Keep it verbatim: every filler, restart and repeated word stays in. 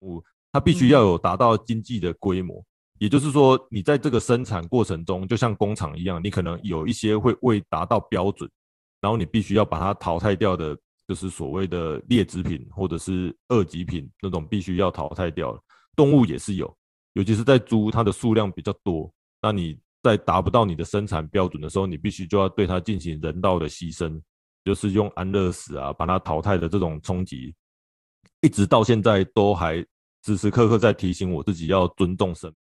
物，它必须要有达到经济的规模。也就是说，你在这个生产过程中，就像工厂一样，你可能有一些会未达到标准，然后你必须要把它淘汰掉的，就是所谓的劣质品或者是二级品那种必须要淘汰掉的。动物也是有，尤其是在猪，它的数量比较多，那你在达不到你的生产标准的时候，你必须就要对它进行人道的牺牲，就是用安乐死啊，把它淘汰的这种冲击，一直到现在都还时时刻刻在提醒我自己要尊重生命。